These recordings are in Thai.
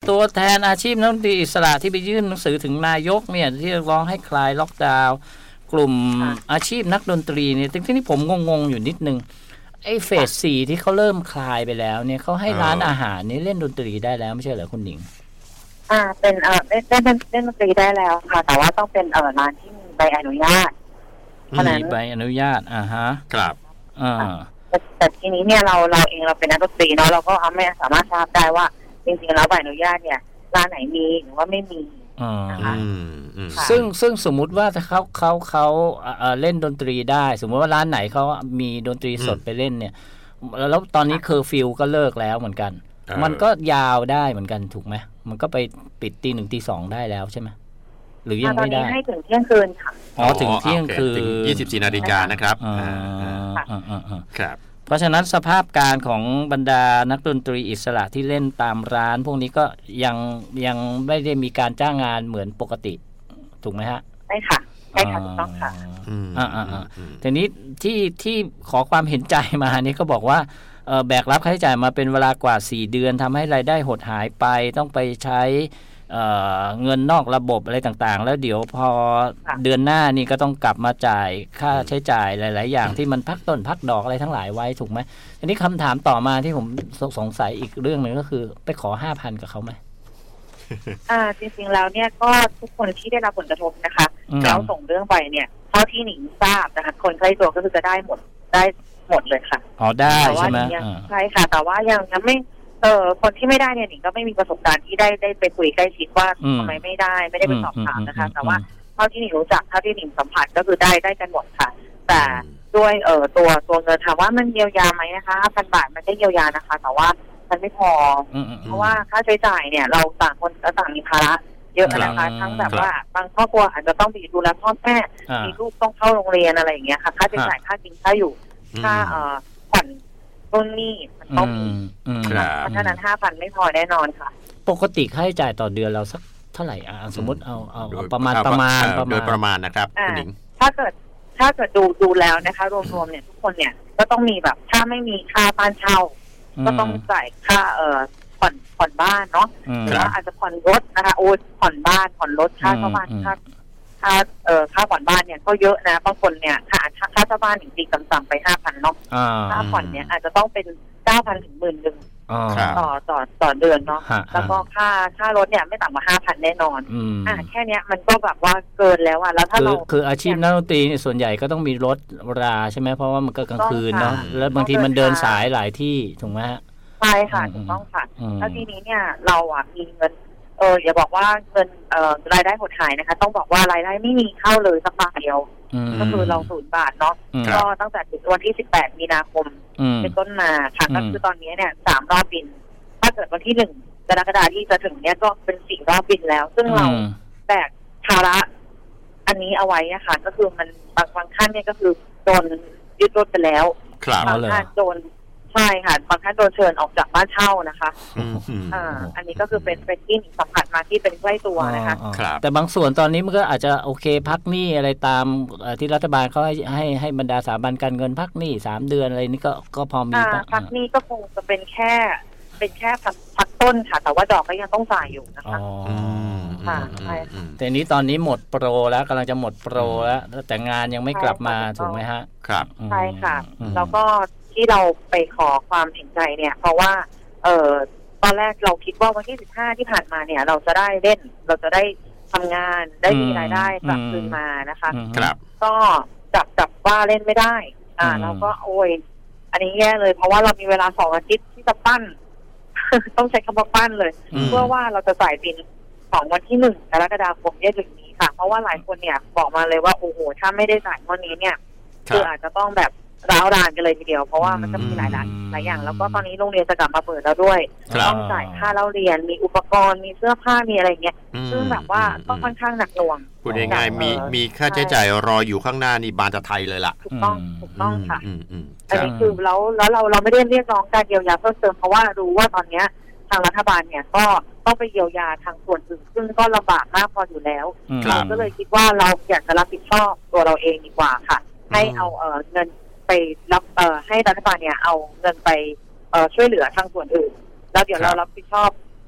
ตัวแทนอาชีพนักดนตรีอิสระที่ไปยื่นหนังสือถึงนายกเนี่ยที่ร้องให้คลายล็อกดาวน์กลุ่มอาชีพนักดนตรีเนี่ยที่นี่ผมงงอยู่นิดนึงไอ้เฟส 4ที่เขาเริ่มคลายไปแล้วเนี่ยเขาให้ร้านอาหารนี่เล่นดนตรีได้แล้วไม่ใช่เหรอคุณหนิงเป็นเล่นดนตรีได้แล้วค่ะแต่ว่าต้องเป็นร้านที่มีใบอนุญาตมีใบอนุญาตฮะครับแต่ทีนี้เนี่ยเราเองเราเป็นนักดนตรีเนาะเราก็ไม่สามารถทราบได้ว่าจริงๆแล้วใบอนุญาตเนี่ยร้านไหนมีหรือว่าไม่มีนะคะซึ่งสมมุติว่าถ้าเขาเล่นดนตรีได้สมมติว่าร้านไหนเขามีดนตรีสดไปเล่นเนี่ยแล้วตอนนี้เคอร์ฟิวก็เลิกแล้วเหมือนกันมันก็ยาวได้เหมือนกันถูกไหมมันก็ไปปิด ตี 1 ตี 2ได้แล้วใช่ไหมหรือยังไม่ได้ตอนนี้ให้ถึงเที่ยงคืนค่ะถึงเที่ยงคืนถึง 24 นาฬิกานะครับครับเพราะฉะนั้นสภาพการของบรรดานักดนตรีอิสระที่เล่นตามร้านพวกนี้ก็ยังไม่ได้มีการจ้างงานเหมือนปกติถูกไหมฮะใช่ค่ะใช่ค่ะถูกต้องค่ะทีนี้ที่ขอความเห็นใจมานี่ก็บอกว่าแบกรับค่าใช้จ่ายมาเป็นเวลากว่า4 เดือนทำให้รายได้หดหายไปต้องไปใช้เงินนอกระบบอะไรต่างๆแล้วเดี๋ยวพอเดือนหน้านี่ก็ต้องกลับมาจ่ายค่าใช้จ่ายหลายๆอย่างที่มันพักต้นพักดอกอะไรทั้งหลายไว้ถูกไหมอันนี้คำถามต่อมาที่ผมสงสัยอีกเรื่องหนึ่งก็คือไปขอ 5,000 กับเขาไหมจริงๆแล้วเนี่ยก็ทุกคนที่ได้รับผลกระทบนะคะแล้วส่งเรื่องไปเนี่ยเท่าที่หนิงทราบนะคะคนใกล้ตัวก็คือจะได้หมดเลยค่ะได้ใช่ไหมใช่ค่ะแต่ว่ายังไม่คนที่ไม่ได้เนี่ยหนิงก็ไม่มีประสบการณ์ที่ได้ไปคุยใกล้ชิดว่าทำไมไม่ได้ไปสอบถามนะคะแต่ว่าเท่าที่หนิงรู้จักเท่าที่หนิงสัมผัสก็คือได้กันหมดค่ะแต่ด้วยตัวเงินถามว่ามันเยียวยาไหมนะคะ 5,000 บาทมันได้เยียวยานะคะแต่ว่ามันไม่พอเพราะว่าค่าใช้จ่ายเนี่ยเราต่างคนต่างมีภาระเยอะนะคะทั้งแบบว่าบางครอบครัวอาจจะต้องไปดูแลพ่อแม่มีลูกต้องเข้าโรงเรียนอะไรอย่างเงี้ยค่ะค่าใช้จ่ายค่ากินค่าอยู่ค่าผ่อนต้นนี่มันต้องมีเพราะฉะนั้น 5,000 ไม่พอแน่นอนค่ะปกติค่าใช้จ่ายต่อเดือนเราสักเท่าไหร่สมมติเอาประมาณโดยประมาณนะครับคุณหญิงถ้าเกิดดูแล้วนะคะรวมๆเนี่ยทุกคนเนี่ยก็ต้องมีแบบถ้าไม่มีค่าบ้านเช่าก็ต้องจ่ายค่าผ่อนบ้านเนาะหรือว่าอาจจะผ่อนรถนะคะผ่อนบ้านผ่อนรถค่าเช่าบ้านค่าผ่อนบ้านเนี่ยก็เยอะนะบางคนเนี่ยค่าเช่าบ้านจริงๆต่ำๆไป 5,000 เนาะค่าผ่อนเนี่ยอาจจะต้องเป็น 9,000 ถึง 10,000 ต่อเดือนเนาะแล้วก็ค่ารถเนี่ยไม่ต่ำกว่า 5,000 แน่นอนแค่นี้มันก็แบบว่าเกินแล้วแล้วถ้าเราคืออาชีพนักดนตรีเนี่ยส่วนใหญ่ก็ต้องมีรถราใช่ไหมเพราะว่ามันก็กลางคืนเนาะแล้วบางทีมันเดินสายหลายที่ถูกไหมฮะใช่ค่ะถูกต้องค่ะแล้วทีนี้เนี่ยเรามีเงินอย่าบอกว่าเงินรายได้หดหายนะคะต้องบอกว่ารายได้ไม่มีเข้าเลยสักบาทเดียวก็คือเรา0 บาทเนาะก็ตั้งแต่วันที่18 มีนาคมเป็นต้นมาค่ะก็คือตอนนี้เนี่ย3 รอบบินถ้าเกิดวันที่1 กรกฎาคมที่จะถึงเนี่ยก็เป็น4 รอบบินแล้วซึ่งเราแบกภาระอันนี้เอาไว้นะคะก็คือมันบางท่านเนี่ยก็คือโดนยึดรถไปแล้วบางท่านโดนใช่ค่ะบางท่านโดนเชิญออกจากบ้านเช่านะคะอันนี้ก็คือเป็นที่สัมผัสมาที่เป็นใกล้ตัวนะคะแต่บางส่วนตอนนี้มันก็อาจจะโอเคพักหนี้อะไรตามที่รัฐบาลเขาให้บรรดาสถาบันการเงินพักหนี้3 เดือนอะไรนี่ก็พอมีพักหนี้ก็คงจะเป็นแค่พักต้นค่ะแต่ว่าดอกก็ยังต้องจ่ายอยู่นะคะใช่แต่นี้ตอนนี้หมดโปรแล้วกำลังจะหมดโปรแล้วแต่งานยังไม่กลับมาถูกไหมฮะครับใช่ค่ะแล้วก็ที่เราไปขอความเห็นใจเนี่ยเพราะว่าตอนแรกเราคิดว่าวันที่15ที่ผ่านมาเนี่ยเราจะได้เล่นเราจะได้ทำงานได้มีรายได้กลับคืนมานะคะครับก็จับว่าเล่นไม่ได้แล้วก็โอ้ยอันนี้แย่เลยเพราะว่าเรามีเวลา2 อาทิตย์ที่จะปั้น ต้องใช้คำว่าปั้นเลยเพื่อว่าเราจะจ่ายบินของวันที่1 กรกฎาคมที่จะถึงนี้ค่ะเพราะว่าหลายคนเนี่ยบอกมาเลยว่าโอ้โหถ้าไม่ได้จ่ายวันนี้เนี่ยคืออาจจะต้องแบบร้าวรานกันเลยทีเดียวเพราะว่ามันจะมีหลายอย่างแล้วก็ตอนนี้โรงเรียนจะกลับมาเปิดแล้วด้วยต้องจ่ายค่าเล่าเรียนมีอุปกรณ์มีเสื้อผ้ามีอะไรเงี้ยซึ่งแบบว่าก็ค่อนข้างหนักหน่วงพูดง่ายๆมีค่าใช้จ่ายรออยู่ข้างหน้านี่บานจะไทยเลยล่ะถูกต้องค่ะอันนี้คือแล้วเราไม่ได้เรียกร้องการเยียวยาเพิ่มเติมเพราะว่ารู้ว่าตอนนี้ทางรัฐบาลเนี่ยก็ต้องไปเยียวยาทางส่วนอื่นซึ่งก็ลำบากมากพออยู่แล้วเราก็เลยคิดว่าเราอยากจะรับผิดชอบตัวเราเองดีกว่าค่ะให้เอาเงินไปรับให้รัฐบาลเนี่ยเอาเงินไปช่วยเหลือทางส่วนอื่นแล้วเดี๋ยวเรารับผิดชอบ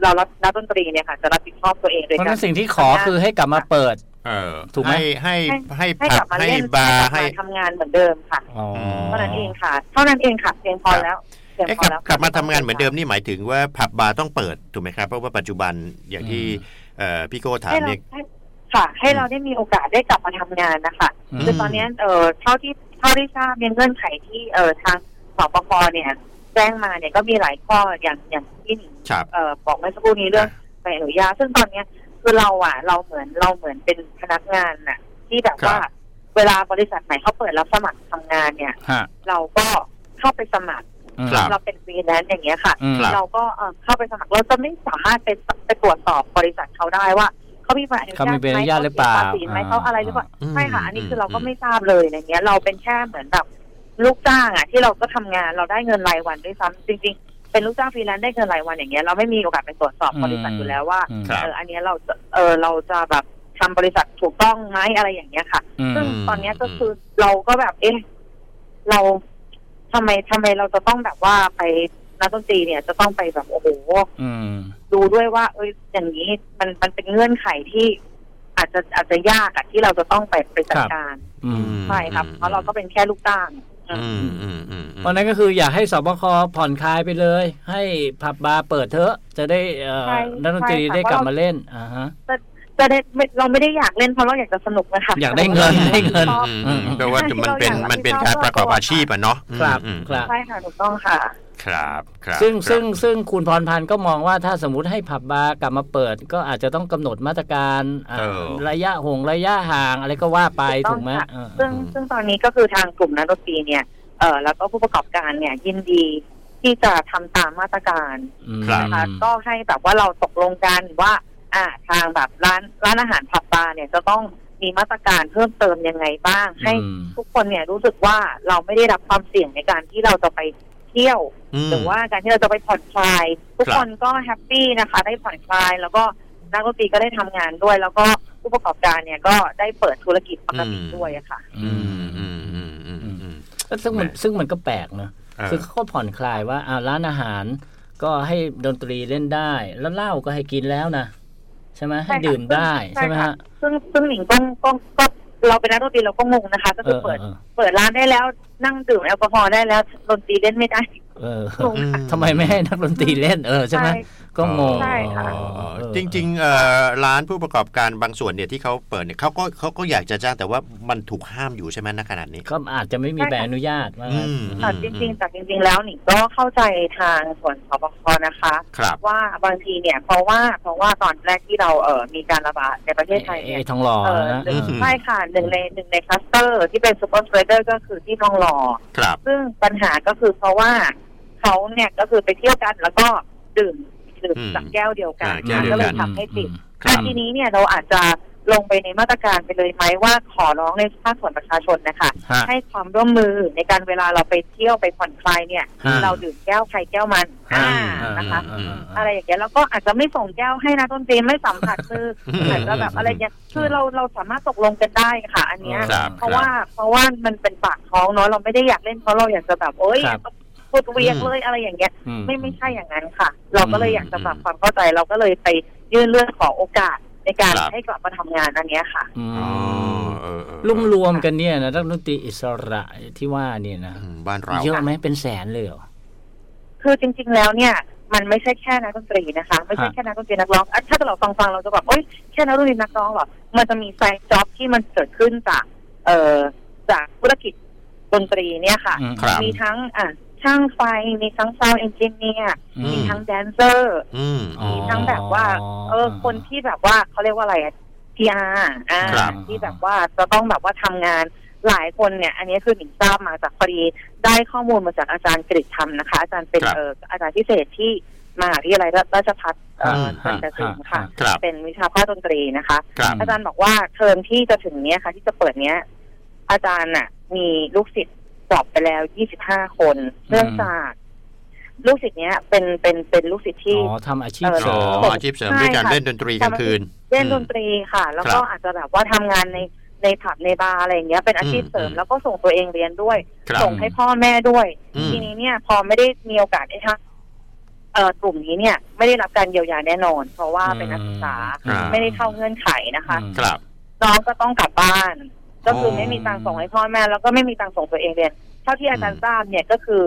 เรารับนักดนตรีเนี่ยค่ะจะรับผิดชอบตัวเองโดยการเพราะสิ่งที่ขอคือให้กลับมาเปิดถูกไหมให้กลับมาเล่นบาร์ให้ทำงานเหมือนเดิมค่ะเท่านั้นเองค่ะเท่านั้นเองค่ะเพียงพอแล้วกลับมาทำงานเหมือนเดิมนี่หมายถึงว่าผับบาร์ต้องเปิดถูกไหมครับเพราะว่าปัจจุบันอย่างที่พี่โก้ถามเนี่ยค่ะให้เราได้มีโอกาสได้กลับมาทำงานนะคะคือตอนนี้เท่าที่ทราบเงื่อนไขที่ทางสปป.เนี่ยแจ้งมาเนี่ยก็มีหลายข้ออย่างที่หนิงบอกเมื่อสักครู่นี้เรื่องใบอนุญาตซึ่งตอนนี้คือเราเหมือนเป็นพนักงานน่ะที่แบบว่าเวลาบริษัทไหนเขาเปิดรับสมัครทำงานเนี่ยเราก็เข้าไปสมัครเราเป็นฟรีแลนซ์อย่างเงี้ยค่ะเราก็เข้าไปสมัครเราจะไม่สามารถไปตรวจสอบบริษัทเขาได้ว่าเขามีใบอนุญาตหรือเปล่าไหมเขาอะไรหรือเปล่าใช่ค่ะอันนี้คือเราก็ไม่ทราบเลยอย่างเงี้ยเราเป็นแค่เหมือนแบบลูกจ้างที่เราก็ทำงานเราได้เงินรายวันด้วยซ้ำจริงๆเป็นลูกจ้างฟรีแลนซ์ได้เงินรายวันอย่างเงี้ยเราไม่มีโอกาสไปตรวจสอบบริษัทอยู่แล้วว่าอันนี้เราจะแบบทำบริษัทถูกต้องไหมอะไรอย่างเงี้ยค่ะซึ่งตอนนี้ก็คือเราก็แบบเราทำไมเราจะต้องแบบว่าไปนักดนตรีเนี่ยจะต้องไปแบบโอ้โหดูด้วยว่าอย่างนี้มันเป็นเงื่อนไขที่อาจจะยากที่เราจะต้องไปจัดการใช่ครับเพราะเราก็เป็นแค่ลูกจ้างเพราะนั้นก็คืออยากให้สบคผ่อนคลายไปเลยให้ผับบาร์เปิดเถอะจะได้นักดนตรีได้กลับมาเล่นจะได้เราไม่ได้อยากเล่นเพราะเราอยากจะสนุกนะคะอยากได้เงินแปลว่ามันเป็นการประกอบอาชีพเนาะครับใช่ค่ะถูกต้องค่ะครับซึ่งคุณพรพันธ์ก็มองว่าถ้าสมมุติให้ผับบาร์กลับมาเปิดก็อาจจะต้องกำหนดมาตรการระยะห่างอะไรก็ว่าไปถูกไหมซึ่งตอนนี้ก็คือทางกลุ่มนักดนตรีเนี่ยแล้วก็ผู้ประกอบการเนี่ยยินดีที่จะทำตามมาตรการนะคะก็ให้แบบว่าเราตกลงกันว่าทางแบบร้านอาหารผับบาร์เนี่ยจะต้องมีมาตรการเพิ่มเติมยังไงบ้างให้ทุกคนเนี่ยรู้สึกว่าเราไม่ได้รับความเสี่ยงในการที่เราจะไปเที่ยวหรือว่าการที่เราจะไปผ่อนคลายทุกคนก็แฮปปี้นะคะได้ผ่อนคลายแล้วก็นักดนตรีก็ได้ทำงานด้วยแล้วก็ผู้ประกอบการเนี่ยก็ได้เปิดธุรกิจปกติด้วยค่ะซึ่งมันก็แปลกนะคือเขาผ่อนคลายว่าร้านอาหารก็ให้ดนตรีเล่นได้แล้วเหล้าก็ให้กินแล้วนะใช่ไหมให้ดื่มได้ใช่ไหมฮะซึ่งหนิงก็เราเป็นนักดนตรีเราก็งงนะคะก็คือเปิดร้านได้แล้วนั่งดื่มแอลกอฮอล์ได้แล้วดนตรีเล่นไม่ได้ทำไมไม่ให้นักดนตรีเล่นใช่ไหมก็งงจริงๆร้านผู้ประกอบการบางส่วนเนี่ยที่เขาเปิดเนี่ยเขาก็อยากจะจ้างแต่ว่ามันถูกห้ามอยู่ใช่ไหมณขนาดนี้ก็อาจจะไม่มีใบอนุญาตแต่จริงๆแล้วนี่ก็เข้าใจทางส่วนสปค.นะคะว่าบางทีเนี่ยเพราะว่าตอนแรกที่เรามีการระบาดในประเทศไทยเนี่ยทองหล่อใช่ค่ะหนึ่งในคลัสเตอร์ที่เป็นซูเปอร์สเปรดเดอร์ก็คือที่ทองหล่อซึ่งปัญหาก็คือเพราะว่าเขาเนี่ยก็คือไปเที่ยวกันแล้วก็ดื่มจากแก้วเดียวกันก็เลยทำให้ติดทีนี้เนี่ยเราอาจจะลงไปในมาตรการไปเลยไหมว่าขอร้องในภาคส่วนประชาชนนะคะให้ความร่วมมือในการเวลาเราไปเที่ยวไปผ่อนคลายเนี่ยเราดื่มแก้วใครแก้วมันนะคะอะไรอย่างเงี้ยแล้วก็อาจจะไม่ส่งแก้วให้นักดนตรีไม่สัมผัสมืออาจจะแบบอะไรเงี้ยคือเราสามารถตกลงกันได้ค่ะอันเนี้ยเพราะว่ามันเป็นปากท้องเนาะเราไม่ได้อยากเล่นเพราะเราอยากจะแบบพูดเวียงเลยอะไรอย่างเงี้ยไม่ใช่อย่างนั้นค่ะเราก็เลยอยากจะปรับความเข้าใจเราก็เลยไปยื่นเรื่องขอโอกาสในการให้กลับมาทำงานอันนี้ค่ะรวมกันเนี่ยนะนักดนตรีอิสระที่ว่าเนี่ยนะบ้านเราเยอะไหมเป็นแสนเลยเหรอคือจริงๆแล้วเนี่ยมันไม่ใช่แค่นักดนตรีนะคะไม่ใช่แค่นักดนตรีนักร้องถ้าเราฟังเราจะแบบแค่นักดนตรีนักร้องหรอมันจะมีไซด์จ็อบที่มันเกิดขึ้นจากธุรกิจดนตรีเนี่ยค่ะมีทั้งช่างไฟมีทั้งซาวด์เอนจิเนียร์มีทั้งแดนเซอร์มีทั้งแบบว่าคนที่แบบว่าเขาเรียกว่าอะไรPR ที่แบบว่าจะต้องแบบว่าทำงานหลายคนเนี่ยอันนี้คือหนิงทราบมาจากพอดีได้ข้อมูลมาจากอาจารย์กฤษธรรมนะคะอาจารย์เป็นอาจารย์พิเศษที่มหาวิทยาลัยราชภัฏจันทบุรีค่ะเป็นวิชาภาคดนตรีนะคะอาจารย์บอกว่าเทอมที่จะถึงเนี้ยค่ะที่จะเปิดเนี้ยอาจารย์น่ะมีลูกศิษย์สอบไปแล้ว25คนเนื่องจากลูกศิษย์เนี้ยเป็นลูกศิษย์ที่ทำอาชีพเสริมด้วยการเล่นดนตรีกลางคืนเล่นดนตรีค่ะแล้วก็อาจจะแบบว่าทำงานในผับในบาร์อะไรอย่างเงี้ยเป็นอาชีพเสริมแล้วก็ส่งตัวเองเรียนด้วยส่งให้พ่อแม่ด้วยทีนี้เนี่ยพอไม่ได้มีโอกาสได้ทกลุ่มนี้เนี่ยไม่ได้รับการเยียวยาแน่นอนเพราะว่าเป็นนักศึกษาไม่ได้เข้าเงื่อนไขนะคะน้องก็ต้องกลับบ้านก็คือไม่มีตังค์ส่งให้พ่อแม่แล้วก็ไม่มีตังค์ส่งตัวเองเรียนเท่าที่อาจารย์ทราบเนี่ยก็คือ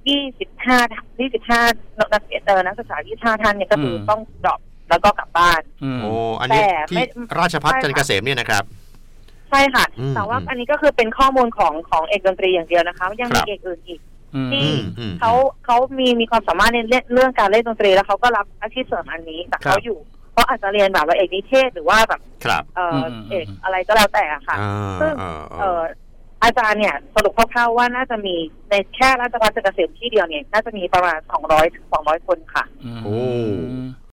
25นักศึกษา25ท่านเนี่ยก็คือต้องดรอปแล้วก็กลับบ้านโอ้อันนี้ที่ราชภัฏจันทร์เกษมเนี่ยนะครับใช่ค่ะแต่ว่าอันนี้ก็คือเป็นข้อมูลของเอกดนตรีอย่างเดียวนะคะยังมีเอกอื่นอีกที่เขามีความสามารถในเรื่องการเล่นดนตรีแล้วเขาก็รับอาชีพเสริมอันนี้แต่เขาอยู่เขาอาจจะเรียนแบบว่าเอกนิเทศหรือว่าแบบเอกอะไรก็แล้วแต่ค่ะซึ่งอาจารย์เนี่ยสรุปคร่าวๆว่าน่าจะมีในแค่ราชภัฏจันทร์เกษมที่เดียวเนี่ยน่าจะมีประมาณ200 คนค่ะ